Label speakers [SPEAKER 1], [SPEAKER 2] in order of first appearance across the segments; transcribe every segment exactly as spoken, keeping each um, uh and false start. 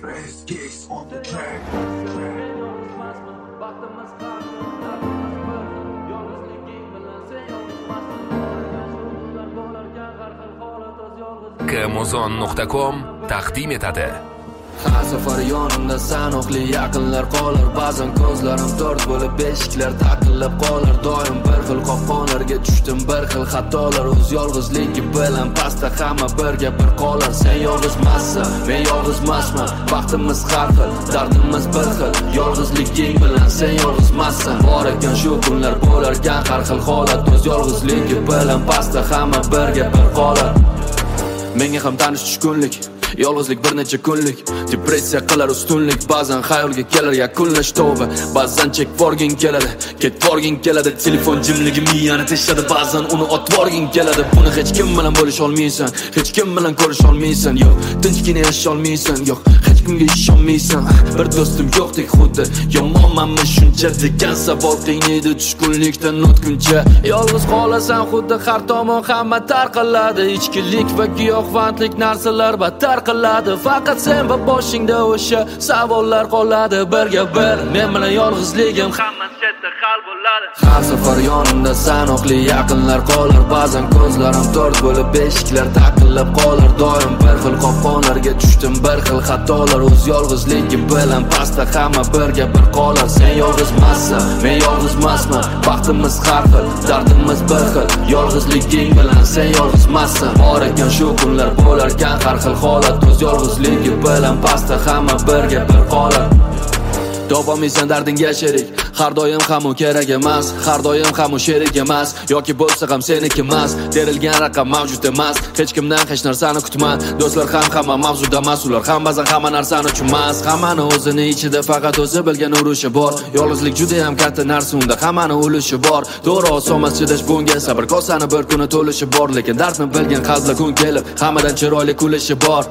[SPEAKER 1] Express gigs on the track.
[SPEAKER 2] Amazon nuqta com taqdim etadi.
[SPEAKER 3] Har safar yonimda sanoqli yaqinlar qolar, ba'zan ko'zlarim to'rt bo'lib beshiklar taqillab qolar. Doim bir xil qopqonlarga tushdim, bir xil xatolar. O'z yolg'izligi bilan pastda hamma birga bir qolar. Sen yolg'izmassan, men yolg'izmasman, baxtimiz har xil, dardimiz bir xil. Yolg'izliging bilan sen yolg'izmassan. Bor ekan shu kunlar bo'larkan har xil holat. O'z yolg'izligi bilan pastda hamma birga bir qolar. Menga ham tanish tushkunlik, yolg'izlik bir necha kunlik, depressiya qilar ustunlik, ba'zan xayolga kelar yakunlash tavba, ba'zan chek borgin keladi, ket borgin keladi, telefon jimligi miyani teshadi, ba'zan uni otib borgin keladi. Buni hech kim bilan bo'lisha olmaysan, hech kim bilan ko'risha olmaysan, yo'q, tinchgina yasha olmaysan, yo'q, hech kimga ishonmaysan. Bir do'stim yo'qdek xuddi, yomonmanmi shuncha degan savol qiynaydi tushkunlikdan o'tguncha. Yolg'iz qolasan xuddi har tomon hamma tarqaladi, ichkilik va giyohvandlik narsalar battar qiladi. Faqat sen va boshingda o'sha savollar qoladi. Birga bir men bilan yolg'izligim hamma chetda hal bo'ladi. Har safar yonimda sanoqli yaqinlar qolar, ba'zan ko'zlarim to'rt bo'lib beshiklar taqillab qolar. Doim bir xil qopqonlarga tushdim, bir xil xatolar. O'z yolg'izligi bilan pastda hamma birga bir qolar. Sen yolg'izmassan, men yolg'izmasman, baxtimiz har xil, dardimiz bir xil. Yolg'izliging bilan sen yolg'izmassan. Bor ekan shu kunlar bo'larkan har xil holat. O'z yolg'izligi bilan pastda hamma birga bir qolar. Topolmaysan dardingga sherik, har doim ham u kerak emas, har doim ham u sherik emas, yoki bo'lsa ham seniki emas. Terilgan raqam mavjud emas, hech kimdan hech narsani kutma. Do'stlar ham hamma mavzuda emas, ular ham ba'zan hamma narsani tushunmas. Hammani o'zini ichida faqat o'zi bilgan urushi bor. Yolg'izlik juda ham katta narsa, unda hammani ulushi bor. To'g'ri osonmas chidash bunga, sabr kosani bir kuni to'lishi bor, lekin dardni bilgan qalblar kun kelib hammadan chiroyli kulishi bor.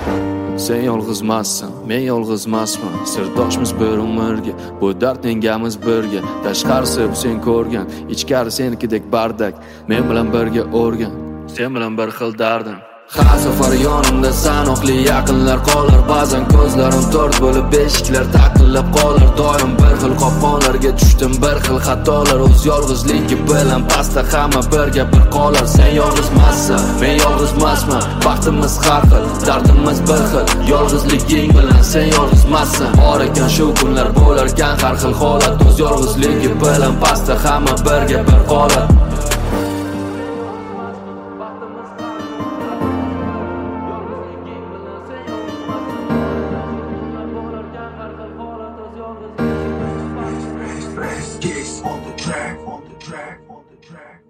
[SPEAKER 3] Sen yolg'izmassan, men yolg'izmasman, sirdoshmiz bir umrga, bu dard yengamiz birga. Tashqarisi sen ko'rgan, ichkari senikidek bardak, men bilan birga o'rgan, sen bilan bir xil dardim. Har safar yonimda sanoqli yaqinlar qolar, ba'zan ko'zlarim to'rt bo'lib beshiklar taqillab qolar. Doim bir xil qopqonlarga tushdim, bir xil xatolar. O'z yolg'izligi bilan pastda hamma birga bir qolar. Sen yolg'izmassan, men yolg'izmasman, baxtimiz har xil, dardimiz bir xil. Yolg'izliging bilan sen yolg'izmassan. Bor ekan shu kunlar bo'larkan har xil holat. O'z yolg'izligi bilan pastda hamma birga bir qolar.
[SPEAKER 1] Express gigs on the track, on the track, on the track.